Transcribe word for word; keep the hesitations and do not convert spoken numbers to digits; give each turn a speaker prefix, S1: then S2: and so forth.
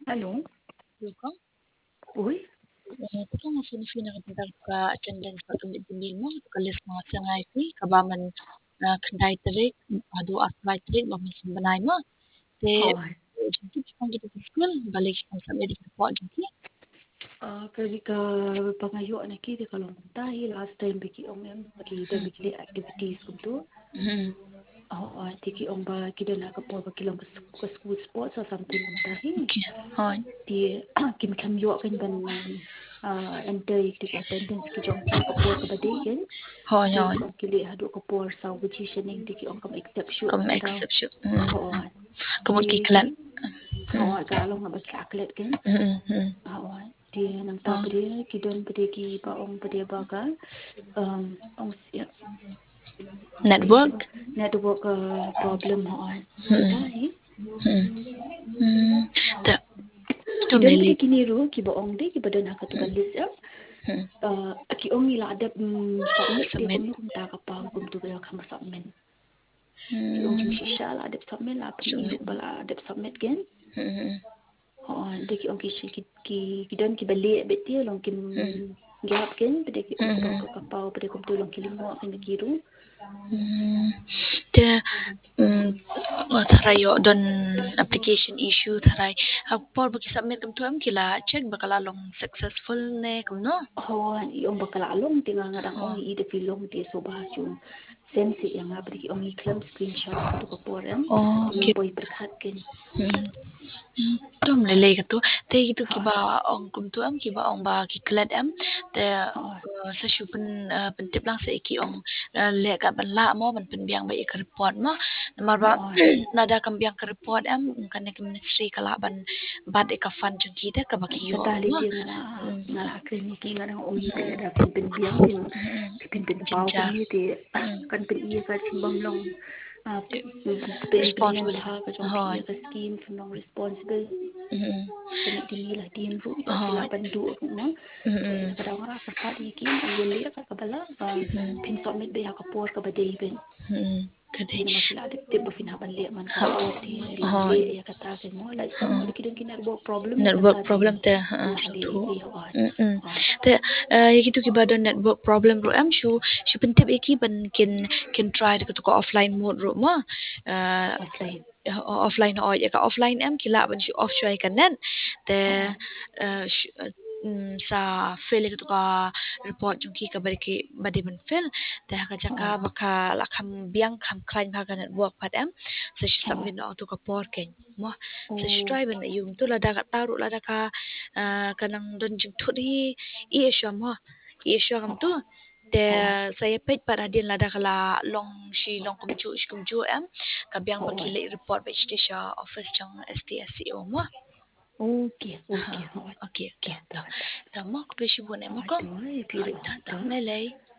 S1: Halo?
S2: Welcome.
S1: Uy,
S2: Eh, Ito nga sini-fina ka ka attendance sa tundi-tundi mo, kalis mga sangay fi, kabaman na kanday tarik, ado asbay tarik, baman simbanay mo. Te,
S1: hỏi
S2: jengki pang kita ke school, balik sa medik po jengki.
S1: uh, kali ka pangayo na kiti kalong tahi last time biki ong em baki da biki li activities kum tu.
S2: Hmm.
S1: Oh, uh, tiki ong ba kida na ka po ba kilong ka s- ka school sports or something kum tahi.
S2: Okay. Hoy.
S1: Di kim kam yo kan ban uh, enter ikli attendance ki jong ki ka po ka ba di kan.
S2: Hoy,
S1: Di
S2: hoy.
S1: ki ong kili hadu ka po sa positioning di ki ong kam accept shoot
S2: Kom
S1: ka daw.
S2: exception. Hmm.
S1: Oh,
S2: Kamot
S1: di
S2: kiklan. Hmm.
S1: oh ka along na ba ki aklet kan.
S2: Hmm. Hmm.
S1: Awal dia nang ta
S2: Oh.
S1: pada kidon pada ki pa ong pada bakal um ong ya
S2: Network.
S1: network uh, problem hoan
S2: Hmm.
S1: tahi
S2: Hmm. Hmm. Ta, tum
S1: kidon pada
S2: lele.
S1: kini ru ki ba ong de ki badan hak tu balis ya
S2: Hmm.
S1: uh, ki ong ila ada um, submit de
S2: Submit.
S1: kum nu kum ta ka pa kum tu ga kam submit ki ong
S2: Hmm.
S1: jing shisha la ada submit la pen ilu
S2: Submit.
S1: bala ada submit gen
S2: Hmm.
S1: hoan de ki ong ki ki ki kidon ki bali beti long kim
S2: Hmm.
S1: gap gen pada ki ong ka
S2: Hmm.
S1: ba ka pa pada kum tu long ki limo kan kiru
S2: Hmm. Te um, tharay don application issue tharay por baki submit kam tuam kila check bakala long successful ne kam no.
S1: Hawan yung bakalalong tinga nga dang
S2: Ha.
S1: ongi ide filong ti so bah chung sensi yang nga beri ongi claim screenshot ka to kaporan
S2: Oh,
S1: yung
S2: okay.
S1: boy berkat ken
S2: Hmm. Hmm. Tum lele ka tu te gitu
S1: ha
S2: kiba ong kum tuam kiba ong ba ki klad am te
S1: ha
S2: uh, sa shu pen uh, pen tip lang sa iki ong uh, le ka ban la mo ban pen biang ba ik report mo namar ba
S1: ha
S2: nada kam biang ka report am kan ne ministry kala ban bad e ka fan jung kita ka baki yo
S1: katali
S2: mo.
S1: ti nga la
S2: Hmm.
S1: nga la kliniki nga dang ongi te ada pin pin biang tin pin pin pau
S2: Jinja.
S1: kan ni te
S2: Hmm.
S1: kan pin iya ka simbang long pe implement
S2: Responsible.
S1: ha ka jong pe
S2: Hoy.
S1: iya ka scheme from long responsible
S2: Hmm.
S1: kani dini lah din ru ya kila
S2: Hoy.
S1: bandu ma
S2: Hmm.
S1: kadang orang kerpat ikin ayeli ka kabala pin submit be ka por ka badai ben
S2: Hmm. Kade.
S1: di nama kila adik tip bafin haban le man ka
S2: Ha.
S1: por ti long le
S2: Hoy.
S1: ya kata kan mo la isang mo dikin kin network problem ya
S2: Network
S1: kata di
S2: problem te ha
S1: la le
S2: thu.
S1: ki hawan
S2: Mm.
S1: ha
S2: Te uh, gitu ki badan network problem ro am shu shu pentep eki ban kin kin try to ko offline mode ro ma uh,
S1: offline
S2: offline o ya ka offline am kila ban shu off shoy kan nen te
S1: ha
S2: uh, sh- uh, mm, sa fail to ka report jung ki ka bari ki badi ban fail te ka
S1: ha
S2: jaka baka la kham biang kham klein ba ka network pat am sa so,
S1: ha
S2: submit no to ka por ken mo sa
S1: oh
S2: strive na yung to lada ka taru lada ka ah, kanang don jing thudi i sham ho i sham to te
S1: ha
S2: saya pet para din lada kala long shi long kum chu kum chu am ka biang ba
S1: ha
S2: kile report ba sti sha office chang S T S E O mo
S1: okay
S2: ha
S1: okay ha
S2: okay
S1: ta
S2: okay
S1: ta
S2: to
S1: ta
S2: ta mo ko shi bo ne mo
S1: ha
S2: ko
S1: to ai pi
S2: ha
S1: ro
S2: ta ta
S1: ta
S2: mele